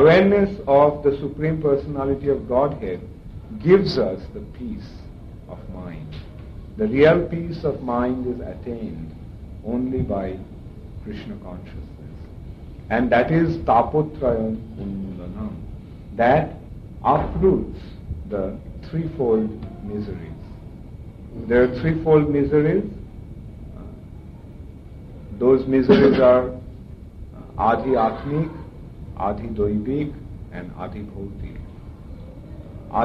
awareness of the Supreme Personality of Godhead gives us the peace of mind. The real peace of mind is attained only by Krishna consciousness. And that is Tapotrayan Unmulanam. That uproots the threefold miseries. There are threefold miseries. Those miseries are Adi Atmik, Adi Doibik, and Adi Bhautik.